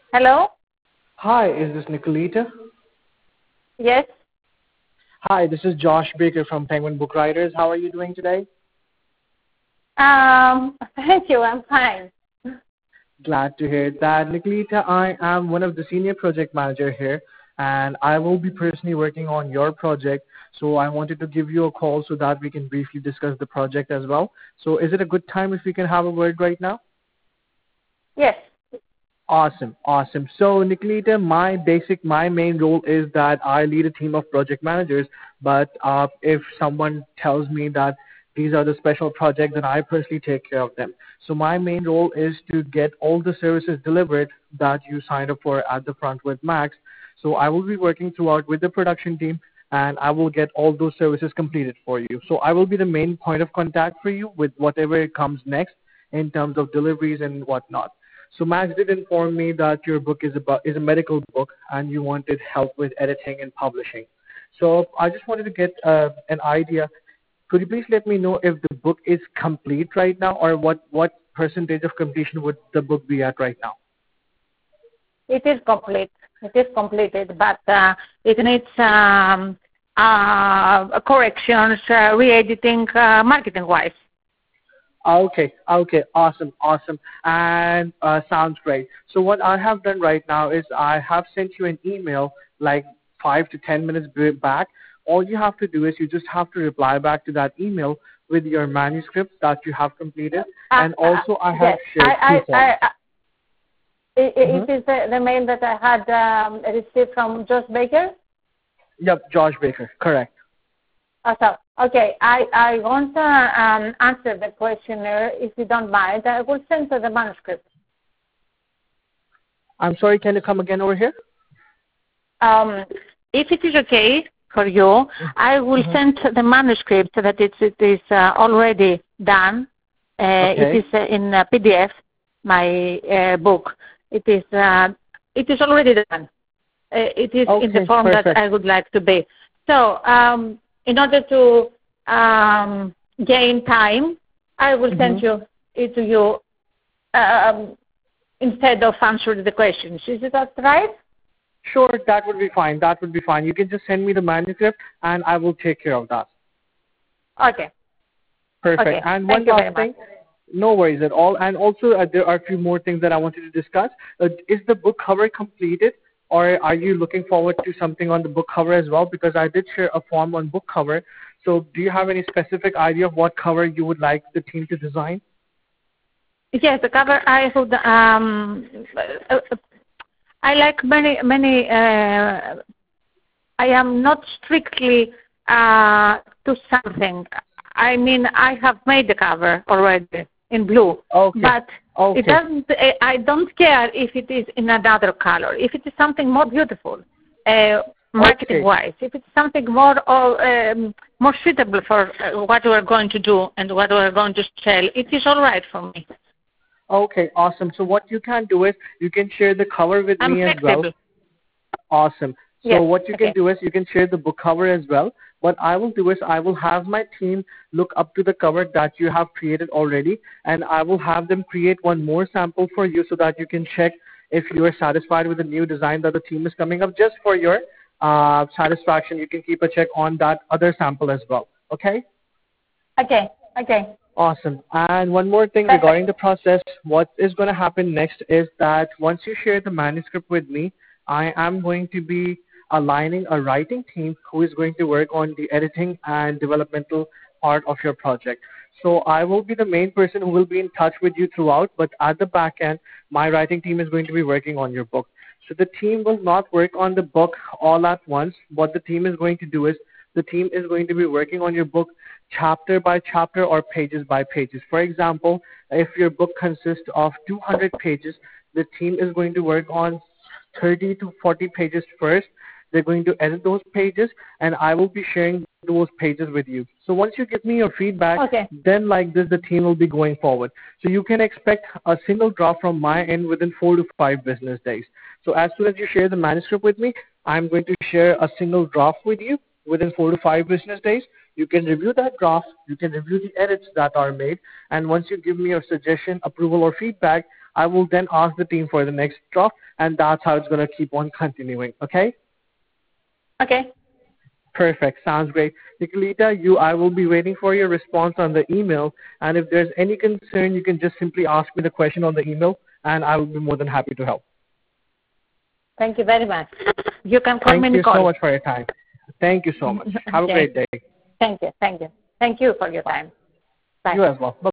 Hello? Hi, is this Nicolita? Yes. Hi, this is Josh Baker from Penguin Book Writers. How are you doing today? Thank you. I'm fine. Glad to hear that. Nicolita, I am one of the senior project manager here, and I will be personally working on your project. So I wanted to give you a call so that we can briefly discuss the project as well. So is it a good time if we can have a word right now? Yes. Awesome, awesome. So, Nicolita, my main role is that I lead a team of project managers. But if someone tells me that these are the special projects, then I personally take care of them. So, my main role is to get all the services delivered that you signed up for at the front with Max. So, I will be working throughout with the production team, and I will get all those services completed for you. So, I will be the main point of contact for you with whatever comes next in terms of deliveries and whatnot. So Max did inform me that your book is a medical book and you wanted help with editing and publishing. So I just wanted to get an idea. Could you please let me know if the book is complete right now, or what percentage of completion would the book be at right now? It is complete. It is completed, but it needs corrections, re-editing, marketing-wise. Okay, okay, awesome, awesome, and sounds great. So what I have done right now is I have sent you an email like 5 to 10 minutes back. All you have to do is you just have to reply back to that email with your manuscript that you have completed, and also I have Yes. shared two forms. It is the mail that I had received from Josh Baker. Yep, Josh Baker, correct. So, okay, I want to answer the questionnaire, if you don't mind. I will send the manuscript. I'm sorry, can you come again over here? If it is okay for you, I will send the manuscript that it is already done. Okay. It is in PDF, my book. It is already done. It is in the form perfect. that I would like to be. So, in order to gain time, I will send it to you instead of answering the questions. Is that right? Sure, that would be fine. That would be fine. You can just send me the manuscript, and I will take care of that. Okay. Perfect. Okay. And Thank one you very last much. thing. No worries at all. And also, there are a few more things that I wanted to discuss. Is the book cover completed, or are you looking forward to something on the book cover as well? Because I did share a form on book cover. So do you have any specific idea of what cover you would like the team to design? Yes, the cover I would. I like many. I am not strictly to something. I mean, I have made the cover already in blue, but it doesn't. I don't care if it is in another color. If it is something more beautiful, marketing-wise, if it's something more more suitable for what we are going to do and what we are going to sell, it is all right for me. Okay, awesome. So what you can do is you can share the cover with me as well. Awesome. So what you can do is you can share the book cover as well. What I will do is I will have my team look up to the cover that you have created already, and I will have them create one more sample for you so that you can check if you are satisfied with the new design that the team is coming up. Just for your satisfaction, you can keep a check on that other sample as well. Okay? Okay. Okay. Awesome. And one more thing regarding the process, what is going to happen next is that once you share the manuscript with me, I am going to be aligning a writing team who is going to work on the editing and developmental part of your project. So I will be the main person who will be in touch with you throughout, but at the back end, my writing team is going to be working on your book. So the team will not work on the book all at once. What the team is going to do is the team is going to be working on your book chapter by chapter or pages by pages. For example, if your book consists of 200 pages, the team is going to work on 30 to 40 pages first. They're going to edit those pages, and I will be sharing those pages with you. So once you give me your feedback, then like this, the team will be going forward. So you can expect a single draft from my end within 4 to 5 business days. So as soon as you share the manuscript with me, I'm going to share a single draft with you within 4 to 5 business days. You can review that draft, you can review the edits that are made, and once you give me your suggestion, approval, or feedback, I will then ask the team for the next draft, and that's how it's going to keep on continuing. Okay? Okay. Perfect. Sounds great. Nicolita, I will be waiting for your response on the email. And if there's any concern, you can just simply ask me the question on the email, and I will be more than happy to help. Thank you very much. You can call me Nicole. Thank you so much for your time. Thank you so much. Have a great day. Thank you. Thank you. Thank you for your time. Bye. You as well. Bye.